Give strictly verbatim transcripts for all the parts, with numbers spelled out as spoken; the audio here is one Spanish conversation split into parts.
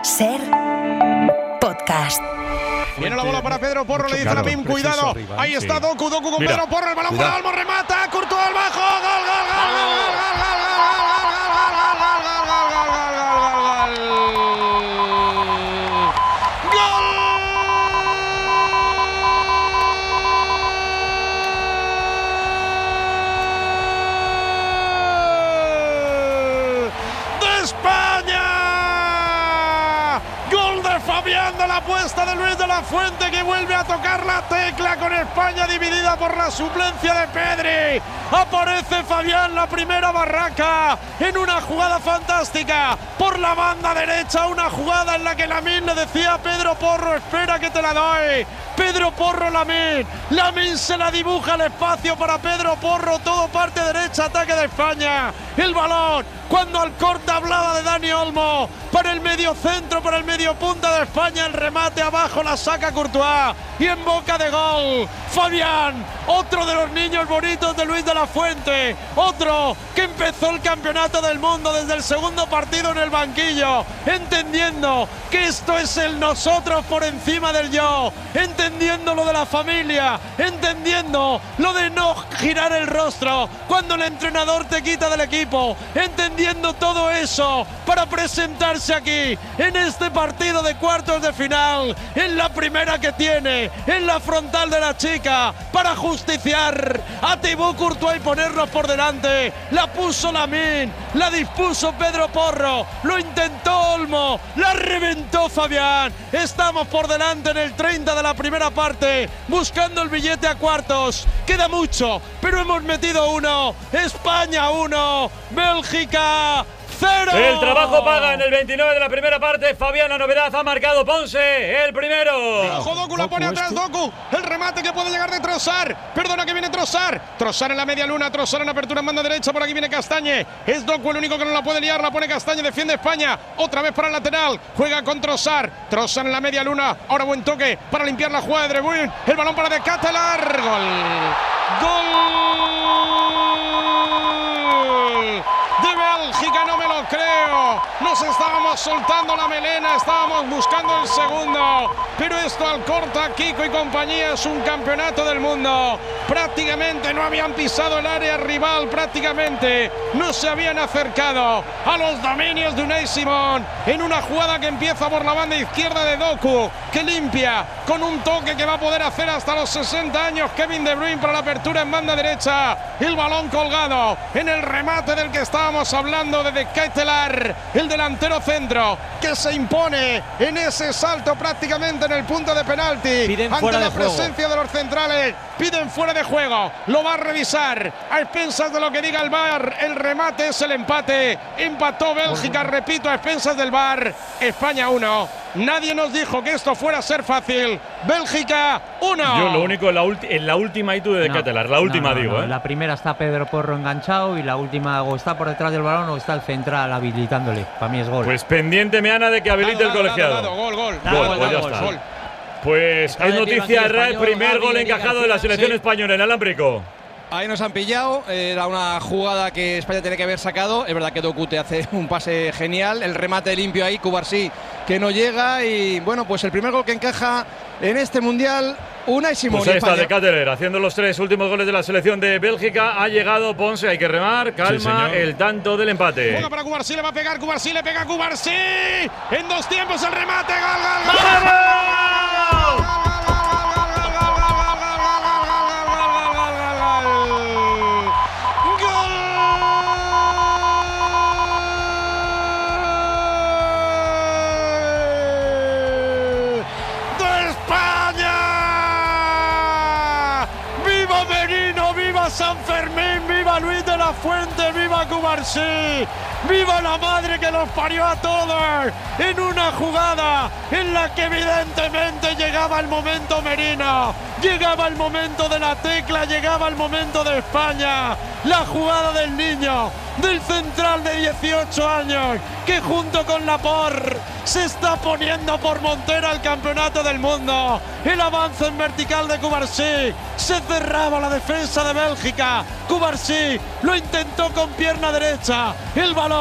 Ser podcast. Viene la bola para Pedro Porro, le dice claro, a Lamine, cuidado. rival, Ahí sí. está Doku, Doku con Mira, Pedro Porro, el balón cuidado. para Olmo, remata, Courtois al bajo, gol, gol, gol, gol, gol, gol, gol, gol, gol, de la apuesta de Luis de la Fuente, que vuelve a tocar la tecla con España dividida por la suplencia de Pedri. Aparece Fabián, la primera barraca, en una jugada fantástica por la banda derecha, una jugada en la que Lamine le decía a Pedro Porro: espera que te la doy. Pedro Porro, Lamine, Lamine se la dibuja al espacio para Pedro Porro, todo parte derecha, ataque de España. El balón, cuando Alcorta hablaba de Dani Olmo, para el medio centro, para el medio punta de España, el remate abajo, la saca Courtois y en boca de gol Fabián, otro de los niños bonitos de Luis de la Fuente, otro que empezó el campeonato del mundo desde el segundo partido en el banquillo, entendiendo que esto es el nosotros por encima del yo, entendiendo lo de la familia, entendiendo lo de no girar el rostro cuando el entrenador te quita del equipo, entendiendo todo eso para presentarse aquí en este partido de cuartos de final, en la primera que tiene, en la frontal de la chica, para justiciar a Thibaut Courtois y ponernos por delante. La puso Lamine, la dispuso Pedro Porro, lo intentó Olmo, la reventó Fabián. Estamos por delante en el treinta de la primera parte, buscando el billete a cuartos. Queda mucho, pero hemos metido uno. España uno, Bélgica cero. El trabajo paga en el veintinueve de la primera parte. Fabián, la novedad, ha marcado Ponce, el primero. Ojo, Doku la pone atrás, Doku. El remate que puede llegar de Trossard. Perdona, que viene Trossard. Trossard en la media luna, Trossard en apertura en banda derecha. Por aquí viene Castañe. Es Doku el único que no la puede liar. La pone Castañe, defiende España. Otra vez para el lateral. Juega con Trossard. Trossard en la media luna. Ahora buen toque para limpiar la jugada de De Bruyne. El balón para De Ketelaere. Gol. Gol de Bélgica, no me lo creo. Nos estábamos soltando la melena, estábamos buscando el segundo, pero esto Alcorta, Kiko y compañía es un campeonato del mundo. Prácticamente no habían pisado el área rival, prácticamente no se habían acercado a los dominios de Unai Simón, en una jugada que empieza por la banda izquierda de Doku, que limpia con un toque que va a poder hacer hasta los sesenta años Kevin De Bruyne para la apertura en banda derecha. El balón colgado en el remate del que estábamos hablando, de De Ketelaere, el delantero centro, que se impone en ese salto prácticamente en el punto de penalti. Piden ante fuera la de juego. presencia de los centrales. Piden fuera de juego, lo va a revisar a expensas de lo que diga el V A R. El remate es el empate. Empató Bélgica, repito, a expensas del V A R. España uno. Nadie nos dijo que esto fuera a ser fácil. Bélgica uno. Yo lo único, en la, ulti en la última y tú de No, Ketelaere, la última no, no, digo, no. ¿eh? La primera está Pedro Porro enganchado y la última o está por detrás del balón o está el central habilitándole. Para mí es gol. Pues pendiente Meana de que habilite Dado, el dado, colegiado. dado, gol, gol. Dado, Gol, Gol, pues ya gol, está. gol. Pues Está es de noticia banquillo Red, español, primer Gavi, gol Eric encajado de la García, selección sí. española en alámbrico. Ahí nos han pillado, era una jugada que España tenía que haber sacado. Es verdad que Doku te hace un pase genial, el remate limpio ahí, Cubarsí que no llega. Y bueno, pues el primer gol que encaja en este mundial, Unai Simón. Pues ahí está España. De Ketelaere haciendo los tres últimos goles de la selección de Bélgica. Ha llegado Ponce, hay que remar, calma, el tanto del empate. Juega para Cubarsí, le va a pegar Cubarsí, le pega Cubarsí. En dos tiempos el remate, gol, gol, gol. ¡Vamos! San Fermín, viva Luis de la Fuente, viva Cubarsí, viva la madre que los parió a todos, en una jugada en la que evidentemente llegaba el momento Merino, llegaba el momento de la tecla, llegaba el momento de España, la jugada del niño, del central de dieciocho años, que junto con Laporte se está poniendo por montera el campeonato del mundo. El avance en vertical de Cubarsí, se cerraba la defensa de Bélgica. Cubarsí lo intentó con pierna derecha, el balón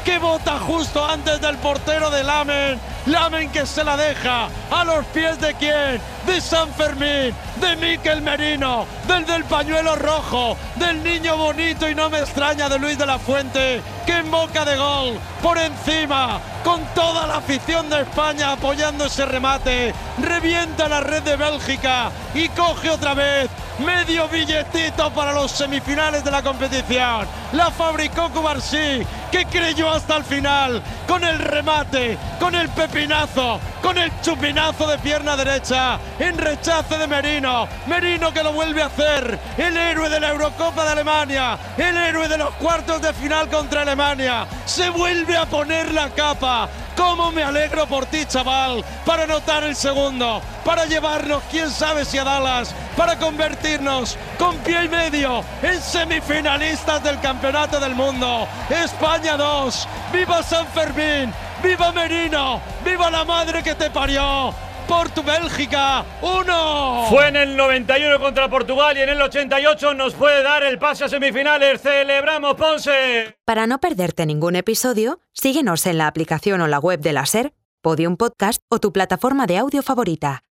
que bota justo antes del portero de Lamen. Lamen que se la deja a los pies de quién, de San Fermín, de Mikel Merino, del del pañuelo rojo, del niño bonito y no me extraña de Luis de la Fuente, que en boca de gol, por encima, con toda la afición de España apoyando ese remate, revienta la red de Bélgica y coge otra vez medio billetito para los semifinales de la competición. La fabricó Cubarsí, que creyó hasta el final, con el remate, con el pepinazo, con el chupinazo de pierna derecha, en rechace de Merino. Merino que lo vuelve a hacer, el héroe de la Eurocopa de Alemania, el héroe de los cuartos de final contra Alemania, se vuelve a poner la capa. ¡Cómo me alegro por ti, chaval! Para anotar el segundo, para llevarnos, quién sabe si a Dallas, para convertirnos con pie y medio en semifinalistas del Campeonato del Mundo. España dos, ¡viva San Fermín! ¡Viva Merino! ¡Viva la madre que te parió! ¡Por tu Bélgica! ¡Uno! Fue en el noventa y uno contra Portugal y en el ochenta y ocho nos puede dar el pase a semifinales. ¡Celebramos, Ponce! Para no perderte ningún episodio, síguenos en la aplicación o la web de la SER, Podium Podcast o tu plataforma de audio favorita.